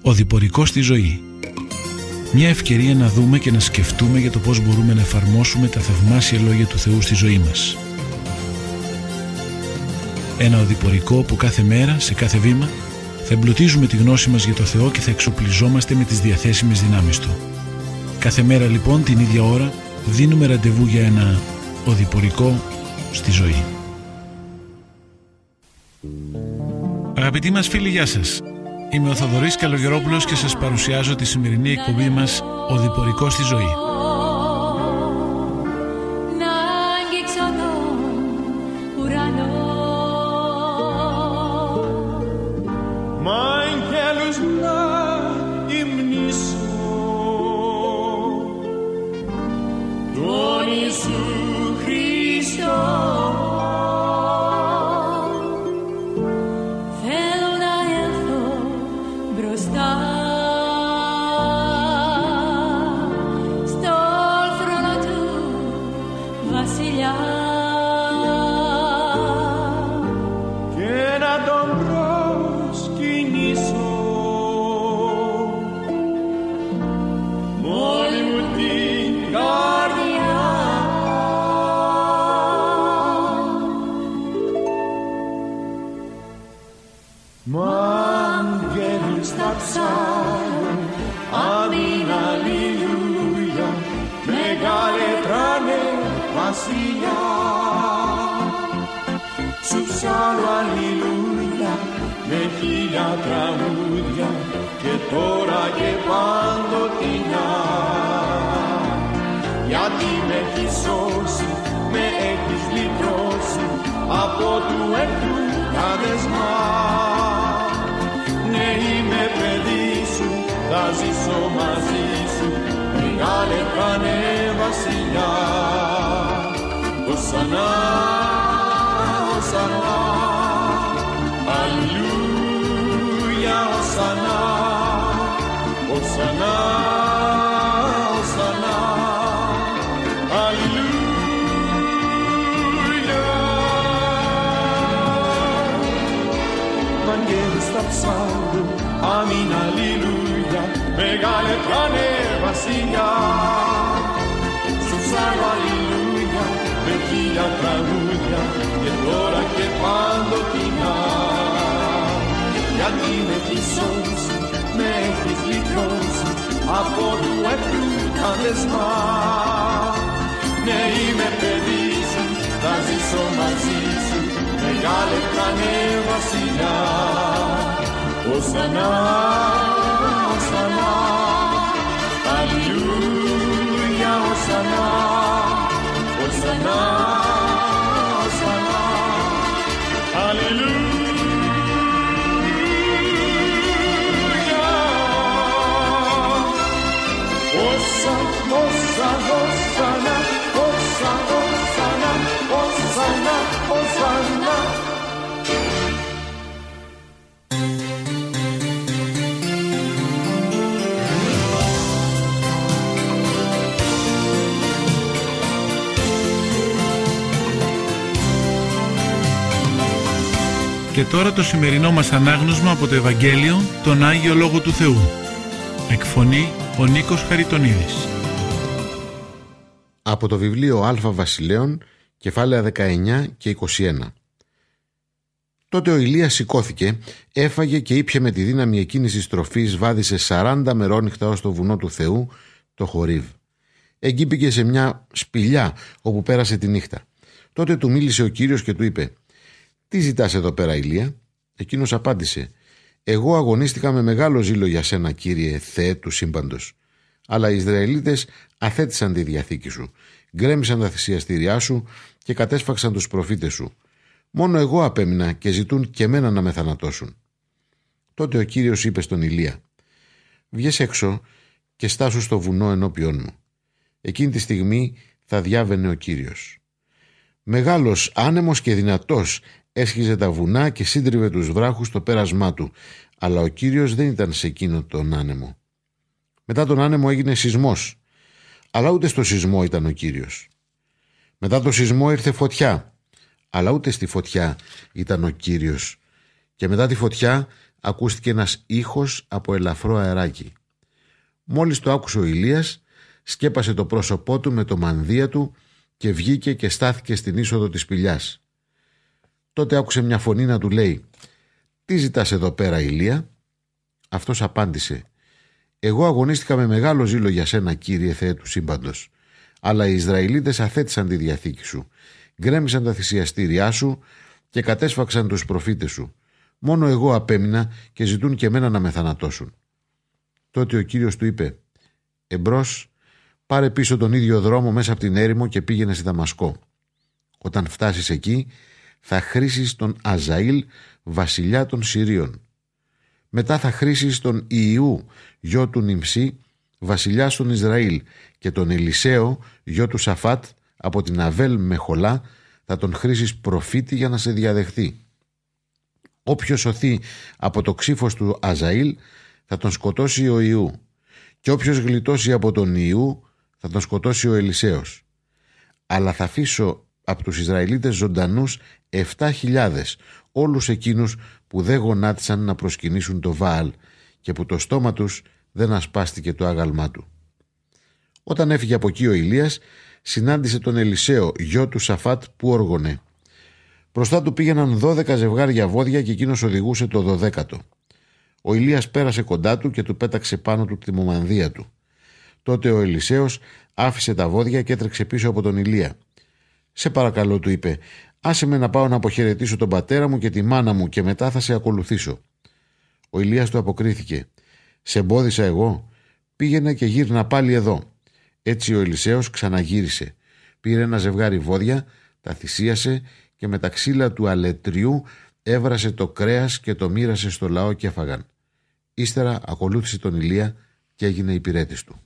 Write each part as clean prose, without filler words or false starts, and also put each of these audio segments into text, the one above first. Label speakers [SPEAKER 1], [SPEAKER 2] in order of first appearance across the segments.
[SPEAKER 1] Οδηπορικός στη ζωή. Μια ευκαιρία να δούμε και να σκεφτούμε για το πώς μπορούμε να εφαρμόσουμε τα θαυμάσια λόγια του Θεού στη ζωή μας. Ένα οδηπορικό που κάθε μέρα, σε κάθε βήμα, θα εμπλουτίζουμε τη γνώση μας για το Θεό και θα εξοπλιζόμαστε με τις διαθέσιμες δυνάμεις Του. Κάθε μέρα λοιπόν την ίδια ώρα δίνουμε ραντεβού για ένα οδηπορικό στη ζωή. Αγαπητοί μας φίλοι, γεια σας. Είμαι ο Θοδωρής Καλογερόπουλος και σας παρουσιάζω τη σημερινή εκπομπή μας «Οδηπορικό στη ζωή».
[SPEAKER 2] Amin, alleluia, megale trane vasia. Sul sano alleluia, per chi la tramudia, che ora che quando ti na. Ja ti me ti sosi, me ti slitrosi, a potu e tu kadesma. Ne ime pedisi, da ziso mazisu, megale trane vasia. Hosanna, Hosanna, Alleluia, Hosanna, Hosanna, Hosanna, Alleluia. Hosanna, Hosanna, Hosanna, Hosanna, Hosanna.
[SPEAKER 1] Και τώρα το σημερινό μας ανάγνωσμα από το Ευαγγέλιο, τον Άγιο Λόγο του Θεού. Εκφωνεί ο Νίκος Χαριτονίδης.
[SPEAKER 3] Από το βιβλίο Α Βασιλέων, κεφάλαια 19 και 21. Τότε ο Ηλίας σηκώθηκε, έφαγε και ήπια με τη δύναμη εκείνης της τροφής, βάδισε 40 μερόνυχτα ως το βουνό του Θεού, το Χορίβ. Εκεί πήγε σε μια σπηλιά όπου πέρασε τη νύχτα. Τότε του μίλησε ο Κύριος και του είπε: «Τι ζητάς εδώ πέρα, Ηλία?» Εκείνος απάντησε: «Εγώ αγωνίστηκα με μεγάλο ζήλο για σένα, Κύριε Θεέ του σύμπαντος. Αλλά οι Ισραηλίτες αθέτησαν τη διαθήκη σου, γκρέμισαν τα θυσιαστήριά σου και κατέσφαξαν τους προφήτες σου. Μόνο εγώ απέμεινα και ζητούν και μένα να με θανατώσουν». Τότε ο Κύριος είπε στον Ηλία: «Βγες έξω και στάσου στο βουνό ενώπιόν μου». Εκείνη τη στιγμή θα διάβαινε ο Κύριος. Μεγάλος, άνεμος και δυνατός έσχιζε τα βουνά και σύντριβε τους βράχους στο πέρασμά του, αλλά ο Κύριος δεν ήταν σε εκείνο τον άνεμο. Μετά τον άνεμο έγινε σεισμός, αλλά ούτε στο σεισμό ήταν ο Κύριος. Μετά το σεισμό ήρθε φωτιά, αλλά ούτε στη φωτιά ήταν ο Κύριος. Και μετά τη φωτιά ακούστηκε ένας ήχος από ελαφρό αεράκι. Μόλις το άκουσε ο Ηλίας, σκέπασε το πρόσωπό του με το μανδύα του και βγήκε και στάθηκε στην είσοδο της σπηλιάς. Τότε άκουσε μια φωνή να του λέει «Τι ζητάς εδώ πέρα, Ηλία?» Αυτός απάντησε «Εγώ αγωνίστηκα με μεγάλο ζήλο για σένα, Κύριε Θεέ του σύμπαντος, αλλά οι Ισραηλίτες αθέτησαν τη διαθήκη σου, γκρέμισαν τα θυσιαστήριά σου και κατέσφαξαν τους προφήτες σου. Μόνο εγώ απέμεινα και ζητούν και εμένα να με θανατώσουν». Τότε ο Κύριος του είπε «Εμπρός, πάρε πίσω τον ίδιο δρόμο μέσα από την έρημο και πήγαινε στη Δαμασκό. Όταν φτάσεις εκεί θα χρίσεις τον Αζαήλ, βασιλιά των Συρίων. Μετά θα χρίσεις τον Ιιού, γιο του Νιμσί, βασιλιά στον Ισραήλ, και τον Ελισαίο, γιο του Σαφάτ, από την Αβέλ Μεχολά, θα τον χρίσεις προφήτη για να σε διαδεχθεί. Όποιος σωθεί από το ξύφος του Αζαήλ θα τον σκοτώσει ο Ιού, και όποιος γλιτώσει από τον Ιού θα τον σκοτώσει ο Ελισέος. Αλλά θα αφήσω από τους Ισραηλίτες ζωντανούς 7.000, όλους εκείνους που δεν γονάτισαν να προσκυνήσουν το Βαάλ και που το στόμα τους δεν ασπάστηκε το άγαλμά του». Όταν έφυγε από εκεί ο Ηλίας, συνάντησε τον Ελισαίο, γιο του Σαφάτ, που όργωνε. Μπροστά του πήγαιναν 12 ζευγάρια βόδια και εκείνος οδηγούσε το 12ο. Ο Ηλίας πέρασε κοντά του και του πέταξε πάνω του τη μομανδία του. Τότε ο Ελισέος άφησε τα βόδια και έτρεξε πίσω από τον Ηλία. «Σε παρακαλώ», του είπε, «άσε με να πάω να αποχαιρετήσω τον πατέρα μου και τη μάνα μου και μετά θα σε ακολουθήσω». Ο Ηλίας του αποκρίθηκε, «Σε εμπόδισα εγώ? Πήγαινε και γύρνα πάλι εδώ». Έτσι ο Ελισέος ξαναγύρισε, πήρε ένα ζευγάρι βόδια, τα θυσίασε και με τα ξύλα του αλετριού έβρασε το κρέας και το μοίρασε στο λαό και έφαγαν. Ύστερα ακολούθησε τον Ηλία και έγινε υπηρέτης του.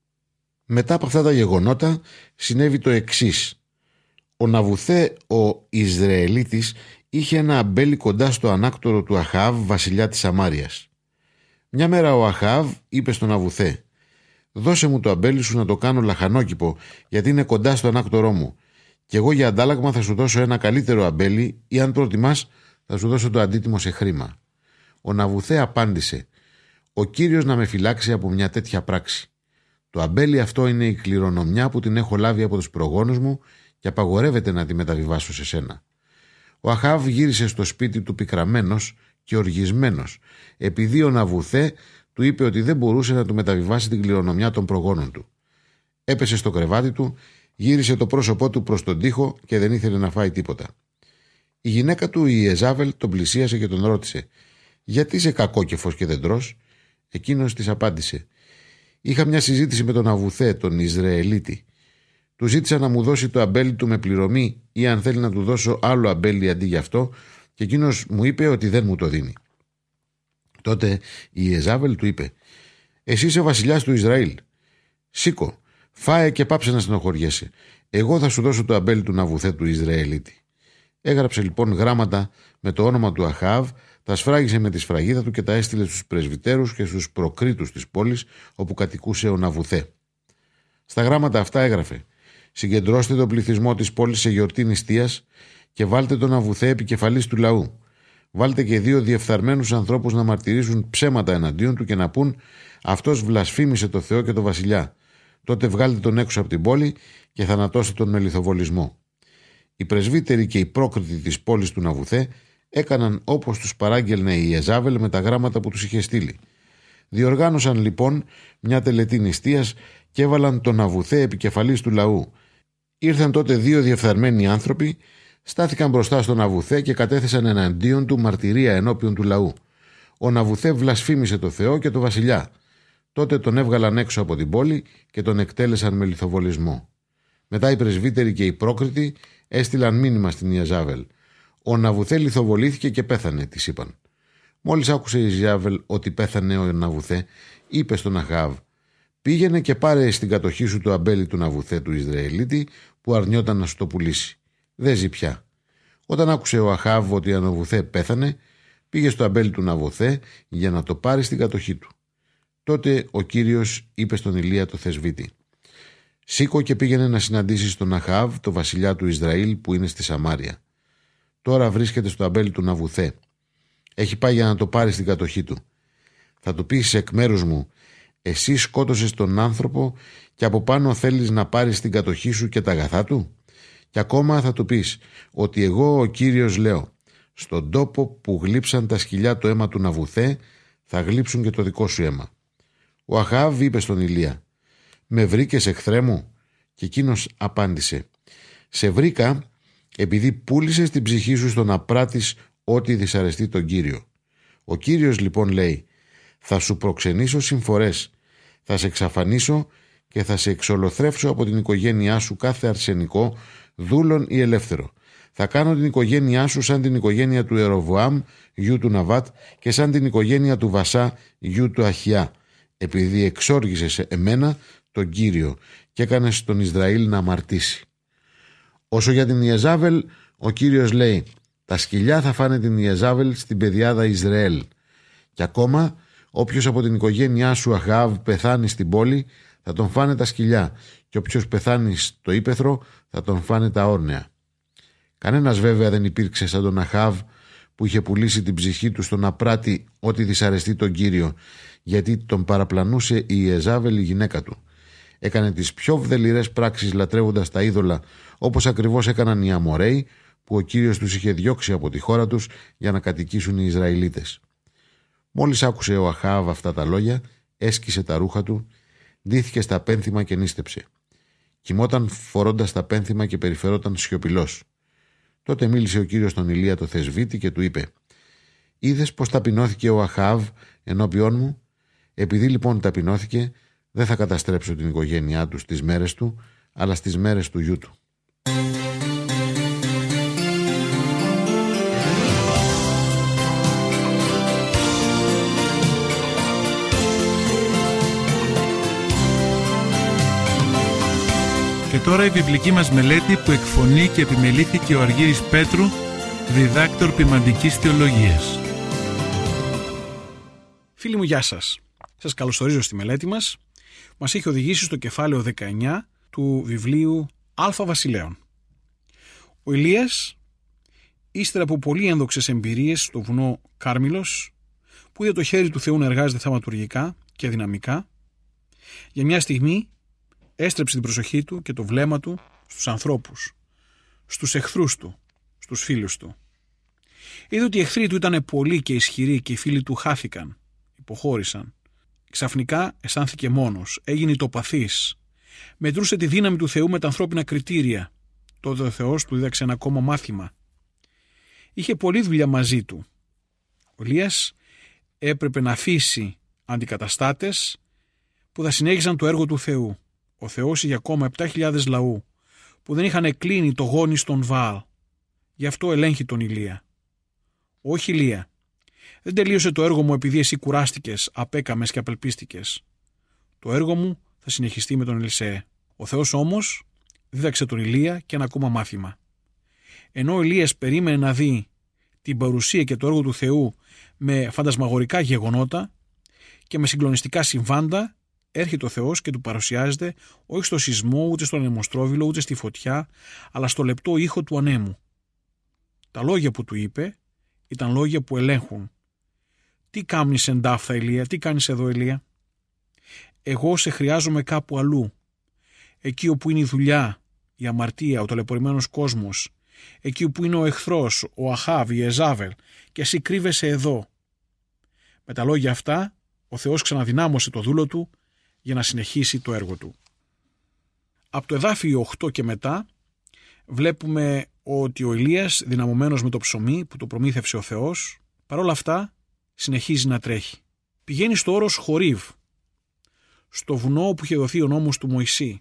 [SPEAKER 3] Μετά από αυτά τα γεγονότα συνέβη το εξής. Ο Ναβουθέ ο Ισραηλίτης είχε ένα αμπέλι κοντά στο ανάκτορο του Αχάβ, βασιλιά της Σαμάριας. Μια μέρα ο Αχάβ είπε στον Ναβουθέ, «Δώσε μου το αμπέλι σου να το κάνω λαχανόκηπο, γιατί είναι κοντά στο ανάκτορό μου, και εγώ για αντάλλαγμα θα σου δώσω ένα καλύτερο αμπέλι, ή αν προτιμάς θα σου δώσω το αντίτιμο σε χρήμα». Ο Ναβουθέ απάντησε, «Ο Κύριος να με φυλάξει από μια τέτοια πράξη. Το αμπέλι αυτό είναι η κληρονομιά που την έχω λάβει από τους προγόνους μου και απαγορεύεται να τη μεταβιβάσω σε σένα». Ο Αχάβ γύρισε στο σπίτι του πικραμένος και οργισμένος, επειδή ο Ναβουθέ του είπε ότι δεν μπορούσε να του μεταβιβάσει την κληρονομιά των προγόνων του. Έπεσε στο κρεβάτι του, γύρισε το πρόσωπό του προς τον τοίχο και δεν ήθελε να φάει τίποτα. Η γυναίκα του, η Ιεζάβελ, τον πλησίασε και τον ρώτησε, «Γιατί είσαι κακόκεφος και δεν τρως?» Εκείνος της απάντησε, «Είχα μια συζήτηση με τον Ναβουθέ, τον Ισραηλίτη. Του ζήτησα να μου δώσει το αμπέλι του με πληρωμή ή αν θέλει να του δώσω άλλο αμπέλι αντί γι' αυτό, και εκείνος μου είπε ότι δεν μου το δίνει». Τότε η Ιεζάβελ του είπε, «Εσύ είσαι βασιλιάς του Ισραήλ. Σήκω, φάε και πάψε να στενοχωριέσαι. Εγώ θα σου δώσω το αμπέλι του Ναβουθέ του Ισραηλίτη». Έγραψε λοιπόν γράμματα με το όνομα του Αχάβ, τα σφράγισε με τη σφραγίδα του και τα έστειλε στους πρεσβυτέρους και στους προκρίτους της πόλης όπου κατοικούσε ο Ναβουθέ. Στα γράμματα αυτά έγραφε, «Συγκεντρώστε τον πληθυσμό της πόλης σε γιορτή νηστείας και βάλτε τον Ναβουθέ επικεφαλής του λαού. Βάλτε και 2 διεφθαρμένους ανθρώπους να μαρτυρήσουν ψέματα εναντίον του και να πούν «Αυτός βλασφήμισε το Θεό και το βασιλιά». Τότε βγάλτε τον έξω από την πόλη και θανατώστε τον με λιθοβολισμό». Οι πρεσβύτεροι και οι πρόκριτοι της πόλης του Ναβουθέ έκαναν όπως τους παράγγελνε η Ιεζάβελ με τα γράμματα που τους είχε στείλει. Διοργάνωσαν λοιπόν μια τελετή νηστείας και έβαλαν τον Ναβουθέ επικεφαλής του λαού. Ήρθαν τότε 2 διεφθαρμένοι άνθρωποι, στάθηκαν μπροστά στον Ναβουθέ και κατέθεσαν εναντίον του μαρτυρία ενώπιον του λαού. Ο Ναβουθέ βλασφήμισε το Θεό και το βασιλιά. Τότε τον έβγαλαν έξω από την πόλη και τον εκτέλεσαν με λιθοβολισμό. Μετά οι πρεσβύτεροι και οι πρόκριτοι έστειλαν μήνυμα στην Ιεζάβελ. «Ο Ναβουθέ λιθοβολήθηκε και πέθανε», της είπαν. Μόλις άκουσε η Ιεζάβελ ότι πέθανε ο Ναβουθέ, είπε στον Αχάβ, «Πήγαινε και πάρε στην κατοχή σου το αμπέλι του Ναβουθέ του Ισραηλίτη που αρνιόταν να σου το πουλήσει. Δεν ζει πια». Όταν άκουσε ο Αχάβ ότι ο Ναβουθέ πέθανε, πήγε στο αμπέλι του Ναβουθέ για να το πάρει στην κατοχή του. Τότε ο Κύριος είπε στον Ηλία το θεσβήτη, «Σήκω και πήγαινε να συναντήσεις τον Αχάβ, το βασιλιά του Ισραήλ που είναι στη Σαμάρια. Τώρα βρίσκεται στο αμπέλι του Ναβουθέ. Έχει πάει για να το πάρει στην κατοχή του. Θα του πεις εκ μέρους μου: εσύ σκότωσες τον άνθρωπο και από πάνω θέλεις να πάρεις στην κατοχή σου και τα αγαθά του? Και ακόμα θα του πεις ότι εγώ ο Κύριος λέω: στον τόπο που γλύψαν τα σκυλιά το αίμα του Ναβουθέ, θα γλύψουν και το δικό σου αίμα. Ο Αχάβ είπε στον Ηλία: με βρήκες, εχθρέ μου? Και εκείνος απάντησε: σε βρήκα επειδή πούλησες την ψυχή σου στο να πράττεις ό,τι δυσαρεστεί τον Κύριο. Ο Κύριος λοιπόν λέει: θα σου προξενήσω συμφορές, θα σε εξαφανίσω και θα σε εξολοθρεύσω από την οικογένειά σου κάθε αρσενικό, δούλον ή ελεύθερο. Θα κάνω την οικογένειά σου σαν την οικογένεια του Εροβοάμ, γιου του Ναβάτ, και σαν την οικογένεια του Βασά, γιου του Αχιά, επειδή εξόργησες εμένα, τον Κύριο, και έκανες τον Ισραήλ να αμαρτήσει. Όσο για την Ιεζάβελ, ο Κύριος λέει: τα σκυλιά θα φάνε την Ιεζάβελ στην πεδιάδα Ισραήλ. Και ακόμα, όποιος από την οικογένειά σου Αχάβ πεθάνει στην πόλη, θα τον φάνε τα σκυλιά, και όποιος πεθάνει στο ύπαιθρο, θα τον φάνε τα όρνεα. Κανένας βέβαια δεν υπήρξε σαν τον Αχάβ, που είχε πουλήσει την ψυχή του στο να πράττει ό,τι δυσαρεστεί τον Κύριο, γιατί τον παραπλανούσε η Ιεζάβελ, η γυναίκα του. Έκανε τις πιο βδελιρές πράξεις λατρεύοντας τα είδωλα, όπως ακριβώς έκαναν οι Αμοραίοι, που ο Κύριος τους είχε διώξει από τη χώρα τους για να κατοικήσουν οι Ισραηλίτες. Μόλις άκουσε ο Αχάβ αυτά τα λόγια, έσκησε τα ρούχα του, ντύθηκε στα πένθυμα και νίστεψε. Κοιμόταν φορώντας τα πένθυμα και περιφερόταν σιωπηλός. Τότε μίλησε ο Κύριος στον Ηλία το θεσβήτη και του είπε: είδες πως ταπεινώθηκε ο Αχάβ ενώπιόν μου? Επειδή λοιπόν ταπεινώθηκε, δεν θα καταστρέψω την οικογένειά του στις μέρες του, αλλά στις μέρες του γιού του.
[SPEAKER 1] Και τώρα η βιβλική μας μελέτη που εκφωνεί και επιμελήθηκε ο Αργύρης Πέτρου, διδάκτορ ποιμαντικής θεολογίας.
[SPEAKER 4] Φίλοι μου, γεια σας. Σας καλωσορίζω στη μελέτη μας. Μας έχει οδηγήσει στο κεφάλαιο 19 του βιβλίου Α Βασιλέων. Ο Ηλίας, ύστερα από πολύ ένδοξες εμπειρίες στο βουνό Κάρμιλος, που είδε το χέρι του Θεού να εργάζεται θαυματουργικά και δυναμικά, για μια στιγμή έστρεψε την προσοχή του και το βλέμμα του στους ανθρώπους, στους εχθρούς του, στους φίλους του. Είδε ότι οι εχθροί του ήταν πολλοί και ισχυροί και οι φίλοι του χάθηκαν, υποχώρησαν. Ξαφνικά αισθάνθηκε μόνος, έγινε ητοπαθής. Μετρούσε τη δύναμη του Θεού με τα ανθρώπινα κριτήρια. Τότε ο Θεός του δίδαξε ένα ακόμα μάθημα. Είχε πολλή δουλειά μαζί του. Ο Ηλίας έπρεπε να αφήσει αντικαταστάτες που θα συνέχιζαν το έργο του Θεού. Ο Θεός είχε ακόμα 7.000 λαού που δεν είχαν κλείνει το γόνι στον Βαάλ. Γι' αυτό ελέγχει τον Ηλία. Όχι, Ηλία, δεν τελείωσε το έργο μου επειδή εσύ κουράστηκες, απέκαμες και απελπίστηκες. Το έργο μου θα συνεχιστεί με τον Ελισέ. Ο Θεός όμως δίδαξε τον Ηλία και ένα ακόμα μάθημα. Ενώ ο Ηλίας περίμενε να δει την παρουσία και το έργο του Θεού με φαντασμαγορικά γεγονότα και με συγκλονιστικά συμβάντα, έρχεται ο Θεός και του παρουσιάζεται όχι στο σεισμό, ούτε στο ανεμοστρόβιλο, ούτε στη φωτιά, αλλά στο λεπτό ήχο του ανέμου. Τα λόγια που του είπε ήταν λόγια που ελέγχουν. Τι κάνεις εν ταύτα, Ηλία, τι κάνεις εδώ, Ηλία? Εγώ σε χρειάζομαι κάπου αλλού. Εκεί όπου είναι η δουλειά, η αμαρτία, ο ταλαιπωρημένος κόσμος. Εκεί όπου είναι ο εχθρός, ο Αχάβ, η Ιεζάβελ, και εσύ κρύβεσαι εδώ. Με τα λόγια αυτά, ο Θεός ξαναδυνάμωσε το δούλο του για να συνεχίσει το έργο του. Από το εδάφιο 8 και μετά βλέπουμε ότι ο Ηλίας, δυναμωμένος με το ψωμί που το προμήθευσε ο Θεός, παρόλα αυτά συνεχίζει να τρέχει. Πηγαίνει στο όρος Χορίβ, στο βουνό που είχε δοθεί ο νόμος του Μωυσή.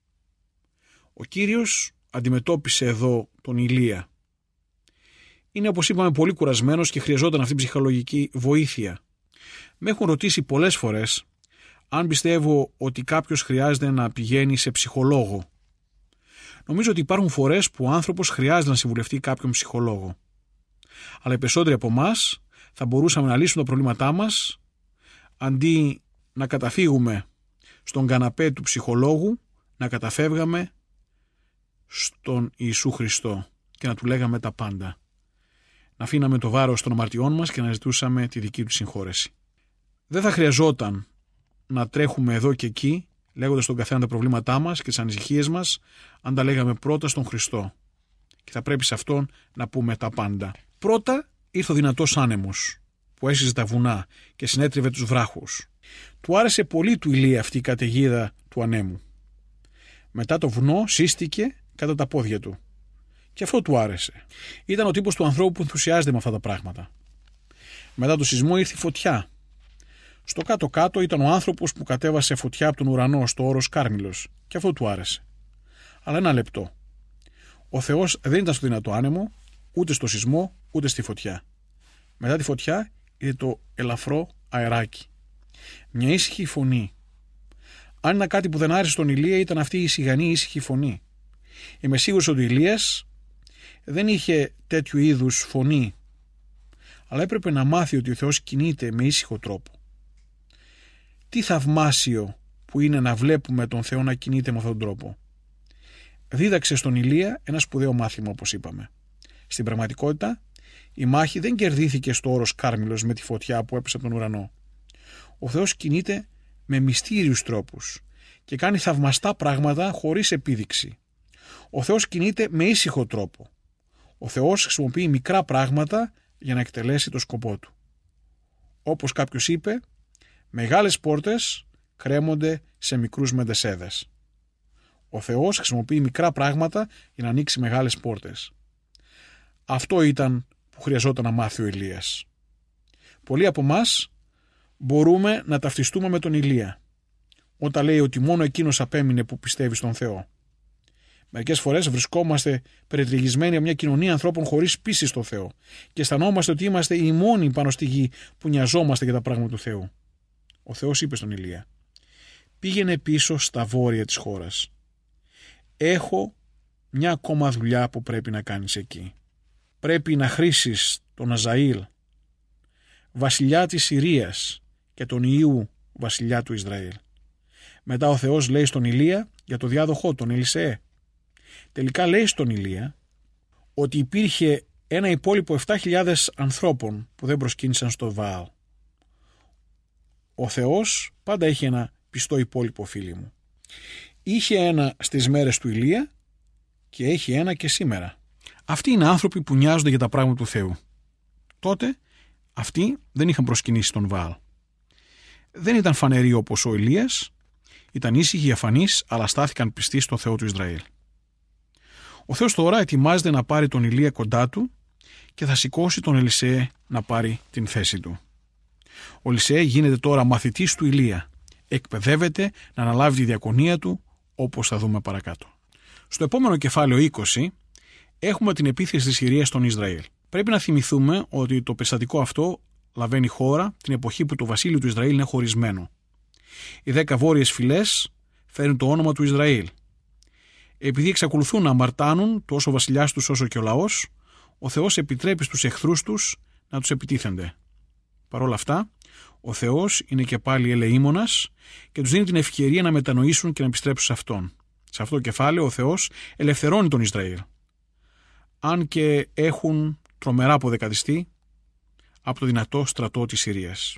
[SPEAKER 4] Ο Κύριος αντιμετώπισε εδώ τον Ηλία. Είναι, όπως είπαμε, πολύ κουρασμένος και χρειαζόταν αυτή η ψυχολογική βοήθεια. Με έχουν ρωτήσει πολλές φορές αν πιστεύω ότι κάποιος χρειάζεται να πηγαίνει σε ψυχολόγο. Νομίζω ότι υπάρχουν φορές που ο άνθρωπος χρειάζεται να συμβουλευτεί κάποιον ψυχολόγο. Αλλά οι περισσότεροι από εμάς θα μπορούσαμε να λύσουμε τα προβλήματά μας αντί να καταφύγουμε στον καναπέ του ψυχολόγου, να καταφεύγαμε στον Ιησού Χριστό και να του λέγαμε τα πάντα. να αφήναμε το βάρος των αμαρτιών μας και να ζητούσαμε τη δική του συγχώρεση. Δεν θα χρειαζόταν να τρέχουμε εδώ και εκεί, λέγοντας στον καθένα τα προβλήματά μας και τις ανησυχίες μας, αν τα λέγαμε πρώτα στον Χριστό. Και θα πρέπει σε αυτόν να πούμε τα πάντα. Πρώτα ήρθε ο δυνατός άνεμος, που έσυζε τα βουνά και συνέτριβε τους βράχους. Του άρεσε πολύ του Ηλία αυτή η καταιγίδα του ανέμου. Μετά το βουνό σύστηκε κατά τα πόδια του. Και αυτό του άρεσε. Ήταν ο τύπος του ανθρώπου που ενθουσιάζεται με αυτά τα πράγματα. Μετά το σεισμό ήρθε η φωτιά. Στο κάτω-κάτω ήταν ο άνθρωπος που κατέβασε φωτιά από τον ουρανό στο όρος Κάρμιλος. Και αυτό του άρεσε. Αλλά ένα λεπτό. Ο Θεός δεν ήταν στο δυνατό άνεμο, ούτε στο σεισμό, ούτε στη φωτιά. Μετά τη φωτιά ήρθε το ελαφρό αεράκι. Μια ήσυχη φωνή. Αν ήταν κάτι που δεν άρεσε στον Ηλία, ήταν αυτή η σιγανή ήσυχη φωνή. Είμαι σίγουρος ότι ο Ηλίας δεν είχε τέτοιου είδους φωνή, αλλά έπρεπε να μάθει ότι ο Θεός κινείται με ήσυχο τρόπο. Τι θαυμάσιο που είναι να βλέπουμε τον Θεό να κινείται με αυτόν τον τρόπο. Δίδαξε στον Ηλία ένα σπουδαίο μάθημα, όπως είπαμε. Στην πραγματικότητα, η μάχη δεν κερδίθηκε στο όρος Κάρμιλος με τη φωτιά που έπεσε από τον ουρανό. Ο Θεός κινείται με μυστήριους τρόπους και κάνει θαυμαστά πράγματα χωρίς επίδειξη. Ο Θεός κινείται με ήσυχο τρόπο. Ο Θεός χρησιμοποιεί μικρά πράγματα για να εκτελέσει το σκοπό του. Όπως κάποιος είπε, μεγάλες πόρτες κρέμονται σε μικρούς μεντεσέδες. Ο Θεός χρησιμοποιεί μικρά πράγματα για να ανοίξει μεγάλες πόρτες. Αυτό ήταν που χρειαζόταν να μάθει ο Ηλίας. Πολλοί από εμάς μπορούμε να ταυτιστούμε με τον Ηλία, όταν λέει ότι μόνο εκείνος απέμεινε που πιστεύει στον Θεό. Μερικές φορές βρισκόμαστε περιτριγισμένοι από μια κοινωνία ανθρώπων χωρίς πίστη στο Θεό και αισθανόμαστε ότι είμαστε οι μόνοι πάνω στη γη που νοιαζόμαστε για τα πράγματα του Θεού. Ο Θεός είπε στον Ηλία: πήγαινε πίσω στα βόρεια της χώρας. Έχω μια ακόμα δουλειά που πρέπει να κάνεις εκεί. Πρέπει να χρίσεις τον Αζαήλ, βασιλιά της Συρίας, και τον Ιού, βασιλιά του Ισραήλ. Μετά ο Θεός λέει στον Ηλία για το διάδοχό, τον Ελισεέ. Τελικά λέει στον Ηλία ότι υπήρχε ένα υπόλοιπο 7.000 ανθρώπων που δεν προσκύνησαν στο Βαάλ. Ο Θεός πάντα είχε ένα πιστό υπόλοιπο, φίλοι μου. Είχε ένα στις μέρες του Ηλία και έχει ένα και σήμερα. Αυτοί είναι άνθρωποι που νοιάζονται για τα πράγματα του Θεού. Τότε αυτοί δεν είχαν προσκυνήσει τον Βαάλ. Δεν ήταν φανεροί όπως ο Ηλίας, ήταν ήσυχοι, αφανείς, αλλά στάθηκαν πιστοί στο Θεό του Ισραήλ. Ο Θεός τώρα ετοιμάζεται να πάρει τον Ηλία κοντά του και θα σηκώσει τον Ελισεέ να πάρει την θέση του. Ο Ελισεέ γίνεται τώρα μαθητής του Ηλία. Εκπαιδεύεται να αναλάβει τη διακονία του, όπως θα δούμε παρακάτω. Στο επόμενο κεφάλαιο 20 έχουμε την επίθεση της Συρίας στον Ισραήλ. Πρέπει να θυμηθούμε ότι το περιστατικό αυτό λαβαίνει χώρα την εποχή που το βασίλειο του Ισραήλ είναι χωρισμένο. Οι 10 βόρειες φυλές φέρνουν το όνομα του Ισραήλ. Επειδή εξακολουθούν να αμαρτάνουν τόσο ο βασιλιάς τους όσο και ο λαός, ο Θεός επιτρέπει στους εχθρούς τους να τους επιτίθενται. Παρ' όλα αυτά, ο Θεός είναι και πάλι ελεήμονας και τους δίνει την ευκαιρία να μετανοήσουν και να επιστρέψουν σε Αυτόν. Σε αυτό το κεφάλαιο ο Θεός ελευθερώνει τον Ισραήλ. Αν και έχουν τρομερά αποδεκατιστεί από το δυνατό στρατό της Συρίας.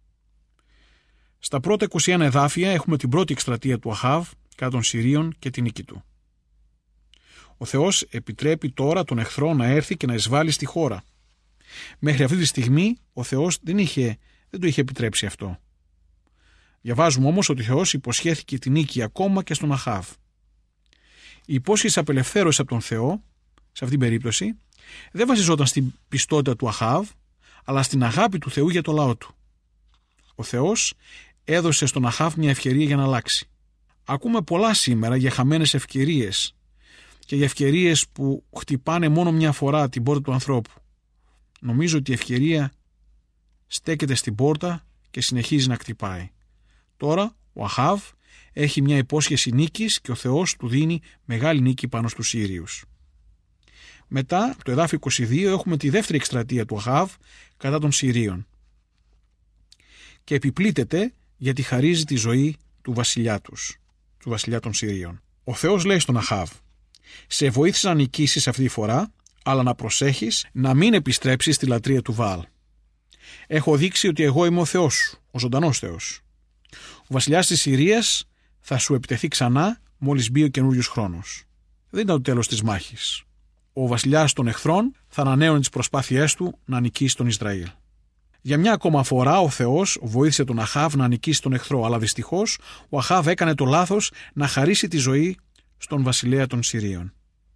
[SPEAKER 4] Στα πρώτα 21 εδάφια έχουμε την πρώτη εκστρατεία του Αχάβ κατά των Συρίων και την νίκη του. Ο Θεός επιτρέπει τώρα τον εχθρό να έρθει και να εισβάλλει στη χώρα. Μέχρι αυτή τη στιγμή ο Θεός δεν το είχε επιτρέψει αυτό. Διαβάζουμε όμως ότι ο Θεός υποσχέθηκε την νίκη ακόμα και στον Αχάβ. Η υπόσχεση απελευθέρωση από τον Θεό, σε αυτήν την περίπτωση, δεν βασιζόταν στην πιστότητα του Αχάβ, αλλά στην αγάπη του Θεού για το λαό του. Ο Θεός έδωσε στον Αχάβ μια ευκαιρία για να αλλάξει. Ακούμε πολλά σήμερα για χαμένες ευκαιρίες και για ευκαιρίες που χτυπάνε μόνο μια φορά την πόρτα του ανθρώπου. Νομίζω ότι η ευκαιρία στέκεται στην πόρτα και συνεχίζει να χτυπάει. Τώρα ο Αχάβ έχει μια υπόσχεση νίκης και ο Θεός του δίνει μεγάλη νίκη πάνω στους Σύριους. Μετά, το εδάφιο 22, έχουμε τη δεύτερη εκστρατεία του Αχάβ κατά των Συρίων. Και επιπλήττεται γιατί χαρίζει τη ζωή του βασιλιά τους, του βασιλιά των Συρίων. Ο Θεός λέει στον Αχάβ: σε βοήθησα να νικήσεις αυτή τη φορά, αλλά να προσέχεις να μην επιστρέψεις στη λατρεία του Βαάλ. Έχω δείξει ότι εγώ είμαι ο Θεός σου, ο ζωντανός Θεός. Ο βασιλιάς της Συρίας θα σου επιτεθεί ξανά μόλις μπει ο καινούριος χρόνος. Δεν ήταν το τέλος της μάχης. Ο βασιλιάς των εχθρών θα ανανέωνε τις προσπάθειές του να νικήσει τον Ισραήλ. Για μια ακόμα φορά ο Θεός βοήθησε τον Αχάβ να νικήσει τον εχθρό, αλλά δυστυχώς ο Αχάβ έκανε το λάθος να χαρίσει τη ζωή στον βασιλέα των Συρίων.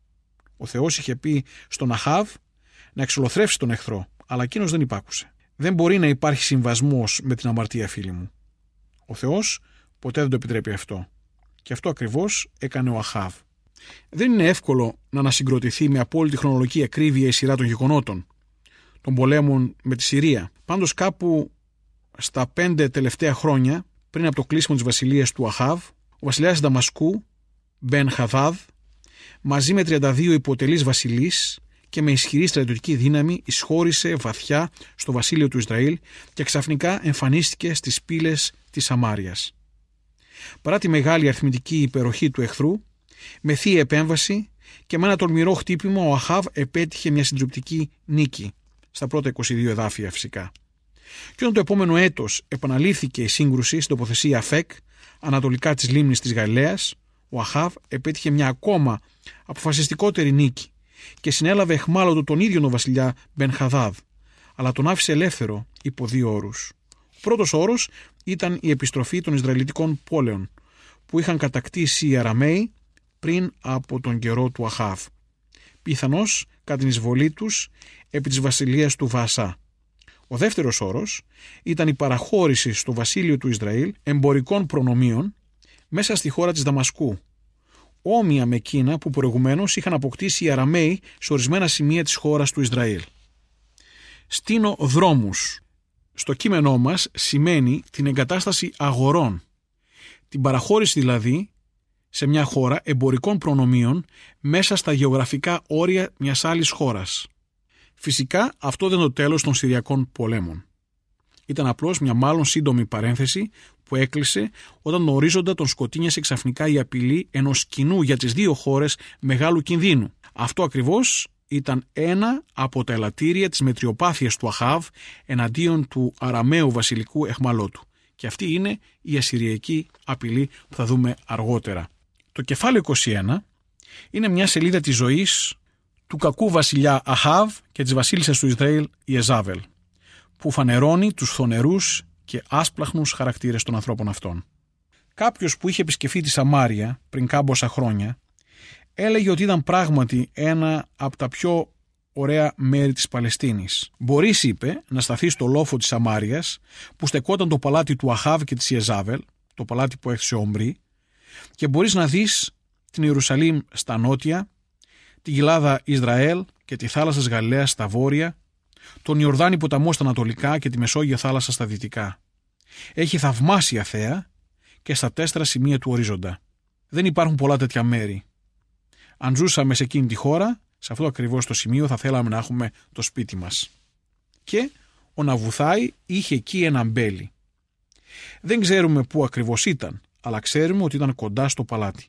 [SPEAKER 4] Ο Θεός είχε πει στον Αχάβ να εξολοθρεύσει τον εχθρό, αλλά εκείνος δεν υπάκουσε. Δεν μπορεί να υπάρχει συμβασμός με την αμαρτία, φίλοι μου. Ο Θεός ποτέ δεν το επιτρέπει αυτό. Και αυτό ακριβώς έκανε ο Αχάβ. Δεν είναι εύκολο να ανασυγκροτηθεί με απόλυτη χρονολογική ακρίβεια η σειρά των γεγονότων των πολέμων με τη Συρία. Πάντως κάπου στα 5 τελευταία χρόνια, πριν από το κλείσιμο της βασιλείας του Αχάβ, ο βασιλιάς Δαμασκού, Μπεν Χαδάδ, μαζί με 32 υποτελείς βασιλείς και με ισχυρή στρατιωτική δύναμη εισχώρησε βαθιά στο βασίλειο του Ισραήλ και ξαφνικά εμφανίστηκε στις πύλες της Σαμάριας. Παρά τη μεγάλη αριθμητική υπεροχή του εχθρού, με θεία επέμβαση και με ένα τολμηρό χτύπημα, ο Αχάβ επέτυχε μια συντριπτική νίκη στα πρώτα 22 εδάφια φυσικά. Και όταν το επόμενο έτος επαναλήφθηκε η σύγκρουση στην τοποθεσία Αφέκ, ανατολικά της λίμνης της Γαλιλαίας, ο Αχάβ επέτυχε μια ακόμα αποφασιστικότερη νίκη και συνέλαβε αιχμάλωτο τον ίδιο τον βασιλιά Μπεν Χαδάδ, αλλά τον άφησε ελεύθερο υπό 2 όρους. Ο πρώτος όρος ήταν η επιστροφή των Ισραηλιτικών πόλεων που είχαν κατακτήσει οι Αραμαίοι πριν από τον καιρό του Αχάβ, πιθανώς κατά την εισβολή τους επί της βασιλείας του Βαασά. Ο δεύτερος όρος ήταν η παραχώρηση στο βασίλειο του Ισραήλ εμπορικών προνομίων μέσα στη χώρα της Δαμασκού, όμοια με εκείνα που προηγουμένως είχαν αποκτήσει οι Αραμαίοι σε ορισμένα σημεία της χώρας του Ισραήλ. Στείνω δρόμους. Στο κείμενό μας σημαίνει την εγκατάσταση αγορών, την παραχώρηση δηλαδή σε μια χώρα εμπορικών προνομίων μέσα στα γεωγραφικά όρια μιας άλλης χώρας. Φυσικά αυτό δεν είναι το τέλος των Συριακών πολέμων. Ήταν απλώς μια μάλλον σύντομη παρένθεση που έκλεισε όταν τον ορίζοντα τον σκοτίνιασε ξαφνικά η απειλή ενός κοινού για τις 2 χώρες μεγάλου κινδύνου. Αυτό ακριβώς ήταν ένα από τα ελαττήρια της μετριοπάθειας του Αχάβ εναντίον του Αραμαίου βασιλικού αιχμαλώτου. Και αυτή είναι η ασσυριακή απειλή που θα δούμε αργότερα. Το κεφάλαιο 21 είναι μια σελίδα της ζωής του κακού βασιλιά Αχάβ και της βασίλισσας του Ισραήλ Ιεζάβελ, που φανερώνει τους θονερούς και άσπλαχνους χαρακτήρες των ανθρώπων αυτών. Κάποιος που είχε επισκεφθεί τη Σαμάρια πριν κάμποσα χρόνια έλεγε ότι ήταν πράγματι ένα από τα πιο ωραία μέρη της Παλαιστίνης. Μπορείς, είπε, να σταθείς στο λόφο της Σαμάριας που στεκόταν το παλάτι του Αχάβ και της Ιεζάβελ, το παλάτι που έχει σε Ομρί, και μπορείς να δεις την Ιερουσαλήμ στα νότια, την κοιλάδα Ισραήλ και τη θάλασσα της Γαλιλαίας στα βόρεια, τον Ιορδάνη ποταμό στα ανατολικά και τη Μεσόγειο θάλασσα στα δυτικά. Έχει θαυμάσια θέα και στα 4 σημεία του ορίζοντα. Δεν υπάρχουν πολλά τέτοια μέρη. Αν ζούσαμε σε εκείνη τη χώρα, σε αυτό ακριβώς το σημείο θα θέλαμε να έχουμε το σπίτι μας. Και ο Ναβουθάη είχε εκεί ένα μπέλι. Δεν ξέρουμε πού ακριβώς ήταν, αλλά ξέρουμε ότι ήταν κοντά στο παλάτι.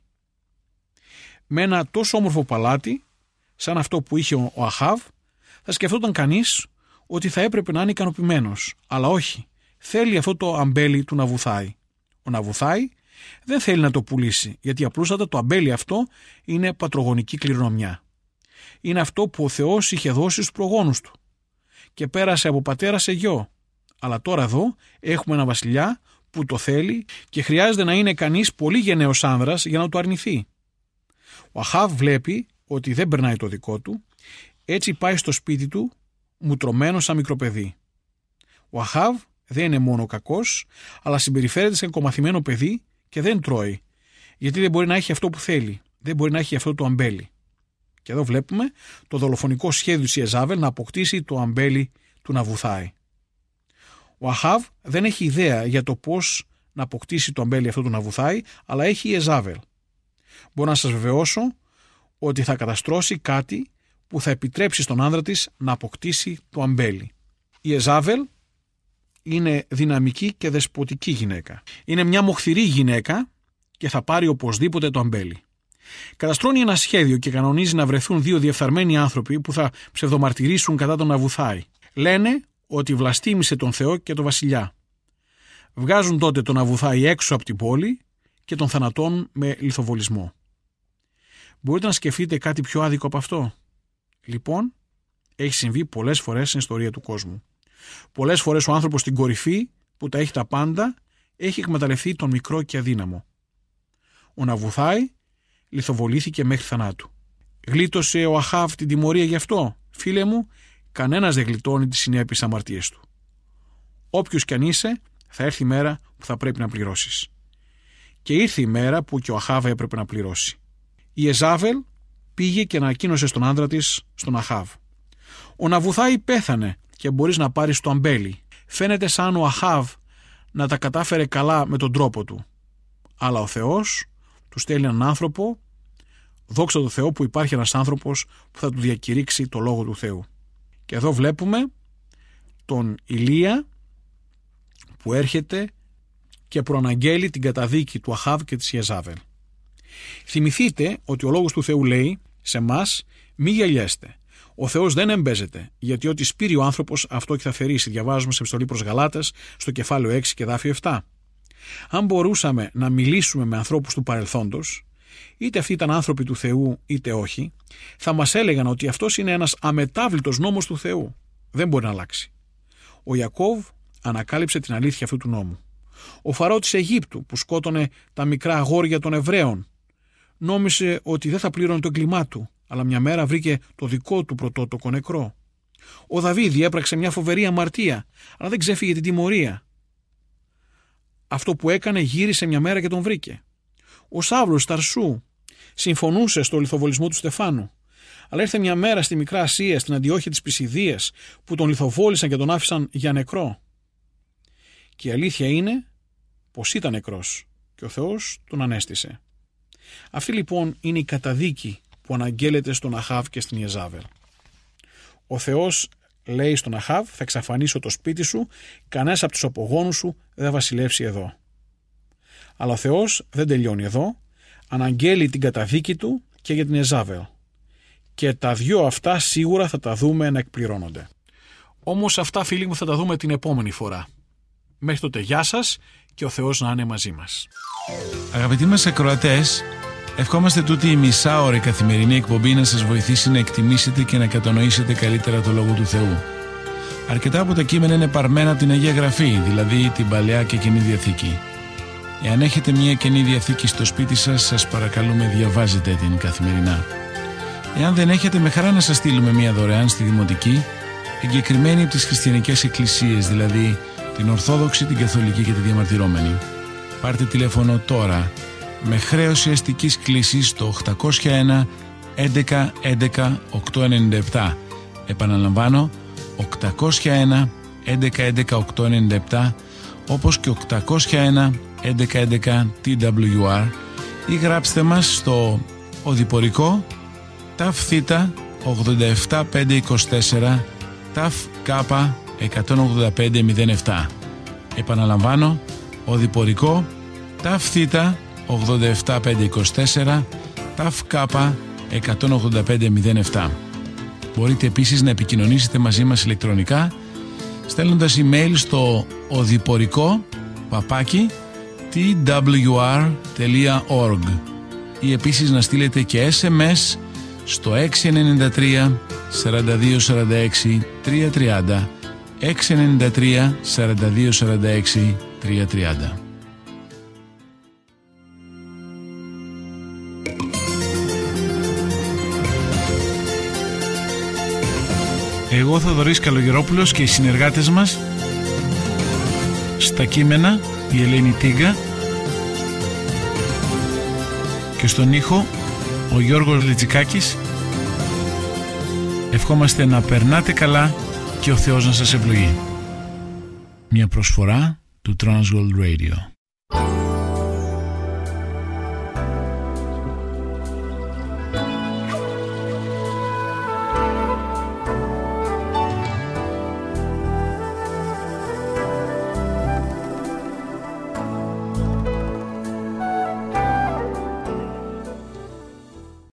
[SPEAKER 4] Με ένα τόσο όμορφο παλάτι, σαν αυτό που είχε ο Αχάβ, θα σκεφτόταν κανείς ότι θα έπρεπε να είναι ικανοποιημένος. Αλλά όχι, θέλει αυτό το αμπέλι του Ναβουθάη. Ο Ναβουθάη δεν θέλει να το πουλήσει, γιατί απλούστατα το αμπέλι αυτό είναι πατρογονική κληρονομιά. Είναι αυτό που ο Θεός είχε δώσει στους προγόνους του και πέρασε από πατέρα σε γιο. Αλλά τώρα εδώ έχουμε ένα βασιλιά που το θέλει και χρειάζεται να είναι κανείς πολύ γενναίος άνδρας για να το αρνηθεί. Ο Αχάβ βλέπει ότι δεν περνάει το δικό του, έτσι πάει στο σπίτι του μουτρωμένο σαν μικρό παιδί. Ο Αχάβ δεν είναι μόνο κακός, αλλά συμπεριφέρεται σαν κομματιμένο παιδί και δεν τρώει, γιατί δεν μπορεί να έχει αυτό που θέλει, δεν μπορεί να έχει αυτό το αμπέλι. Και εδώ βλέπουμε το δολοφονικό σχέδιο της Ιεζάβελ να αποκτήσει το αμπέλι του Ναβουθάη. Ο Αχάβ δεν έχει ιδέα για το πώς να αποκτήσει το αμπέλι αυτό του Ναβουθάη, αλλά έχει η Ιεζάβελ. Μπορώ να σας βεβαιώσω ότι θα καταστρώσει κάτι που θα επιτρέψει στον άνδρα της να αποκτήσει το αμπέλι. Η Ιεζάβελ είναι δυναμική και δεσποτική γυναίκα. Είναι μια μοχθηρή γυναίκα και θα πάρει οπωσδήποτε το αμπέλι. Καταστρώνει ένα σχέδιο και κανονίζει να βρεθούν 2 διεφθαρμένοι άνθρωποι που θα ψευδομαρτυρήσουν κατά τον Ναβουθάη. Λένε ότι βλαστήμησε τον Θεό και τον βασιλιά. Βγάζουν τότε τον Ναβουθάη έξω από την πόλη και τον θανατώνουν με λιθοβολισμό. Μπορείτε να σκεφτείτε κάτι πιο άδικο από αυτό? Λοιπόν, έχει συμβεί πολλές φορές στην ιστορία του κόσμου. Πολλές φορές ο άνθρωπος στην κορυφή, που τα έχει τα πάντα, έχει εκμεταλλευτεί τον μικρό και αδύναμο. Ο Ναβουθάη λιθοβολήθηκε μέχρι θανάτου. Γλίτωσε ο Αχάβ την τιμωρία γι' αυτό? Φίλε μου, κανένας δεν γλιτώνει τις συνέπειες αμαρτίες του. Όποιος κι αν είσαι, θα έρθει η μέρα που θα πρέπει να πληρώσεις. Και ήρθε η μέρα που και ο Αχάβ έπρεπε να πληρώσει. Η Εζάβελ πήγε και ανακοίνωσε στον άντρα της, στον Αχάβ: ο Ναβουθάη πέθανε και μπορείς να πάρεις το αμπέλι. Φαίνεται σαν ο Αχάβ να τα κατάφερε καλά με τον τρόπο του. Αλλά ο Θεός του στέλνει έναν άνθρωπο, δόξα τω Θεώ που υπάρχει ένας άνθρωπος που θα του διακηρύξει το λόγο του Θεού. Και εδώ βλέπουμε τον Ηλία που έρχεται και προαναγγέλει την καταδίκη του Αχάβ και της Ιεζάβελ. Θυμηθείτε ότι ο λόγος του Θεού λέει σε μας: μη γελιέστε. Ο Θεός δεν εμπέζεται, γιατί ό,τι σπείρει ο άνθρωπος αυτό και θα θερήσει. Διαβάζουμε σε επιστολή προς Γαλάτες στο κεφάλαιο 6 και δάφιο 7. Αν μπορούσαμε να μιλήσουμε με ανθρώπους του παρελθόντος, είτε αυτοί ήταν άνθρωποι του Θεού είτε όχι, θα μας έλεγαν ότι αυτός είναι ένας αμετάβλητος νόμος του Θεού. Δεν μπορεί να αλλάξει. Ο Ιακώβ ανακάλυψε την αλήθεια αυτού του νόμου. Ο Φαραώ της Αιγύπτου που σκότωνε τα μικρά αγόρια των Εβραίων νόμισε ότι δεν θα πλήρωνε το έγκλημά του, αλλά μια μέρα βρήκε το δικό του πρωτότοκο νεκρό. Ο Δαβίδ έπραξε μια φοβερή αμαρτία, αλλά δεν ξέφυγε την τιμωρία. Αυτό που έκανε γύρισε μια μέρα και τον βρήκε. Ο Σάβλος Ταρσού συμφωνούσε στο λιθοβολισμό του Στεφάνου, αλλά ήρθε μια μέρα στη Μικρά Ασία, στην Αντιόχεια της Πισιδίας, που τον λιθοβόλησαν και τον άφησαν για νεκρό. Και η αλήθεια είναι πως ήταν νεκρός και ο Θεός τον ανέστησε. Αυτή λοιπόν είναι η καταδίκη που αναγγέλλεται στον Αχάβ και στην Ιεζάβελ. Ο Θεός λέει στον Αχάβ: θα εξαφανίσω το σπίτι σου, κανένας από τους απογόνους σου δεν θα βασιλεύσει εδώ. Αλλά ο Θεός δεν τελειώνει εδώ, αναγγέλει την καταδίκη του και για την Ιεζάβελ. Και τα δυο αυτά σίγουρα θα τα δούμε να εκπληρώνονται. Όμως αυτά, φίλοι μου, θα τα δούμε την επόμενη φορά. Μέχρι τότε γεια σας και ο Θεός να είναι μαζί μας.
[SPEAKER 1] Αγαπητοί μας ακροατές, ευχόμαστε τούτη η μισάωρη καθημερινή εκπομπή να σας βοηθήσει να εκτιμήσετε και να κατανοήσετε καλύτερα το Λόγο του Θεού. Αρκετά από τα κείμενα είναι παρμένα από την Αγία Γραφή, δηλαδή την Παλαιά και Καινή Διαθήκη. Εάν έχετε μια Καινή Διαθήκη στο σπίτι σας, σας παρακαλούμε διαβάζετε την καθημερινά. Εάν δεν έχετε, με χαρά να σας στείλουμε μια δωρεάν στη Δημοτική, εγκεκριμένη από τις χριστιανικές εκκλησίες, δηλαδή την Ορθόδοξη, την Καθολική και τη Διαμαρτυρόμενη. Πάρτε τηλέφωνο τώρα με χρέωση αστικής κλήσης στο 801 11 11 897. Επαναλαμβάνω, 801 11 11 897, όπως και 801 11 11 TWR, ή γράψτε μας στο οδηπορικό ΤΑΦ Θ 87524 ΤΑΦ Κ 18507. Επαναλαμβάνω, οδηπορικό ΤΑΦ Θ 87524 ΤΑΦ Κ 18507. Μπορείτε επίσης να επικοινωνήσετε μαζί μας ηλεκτρονικά στέλνοντας email στο οδηπορικό@twr.org ή επίσης να στείλετε και SMS στο 693 42 46 330, 693 42 46 330. Εγώ, Θοδωρής Καλογερόπουλος, και οι συνεργάτες μας στα κείμενα, η Ελένη Τίγκα, και στον ήχο ο Γιώργος Λιτσικάκης, ευχόμαστε να περνάτε καλά και ο Θεός να σας ευλογεί. Μια προσφορά του Transworld Radio.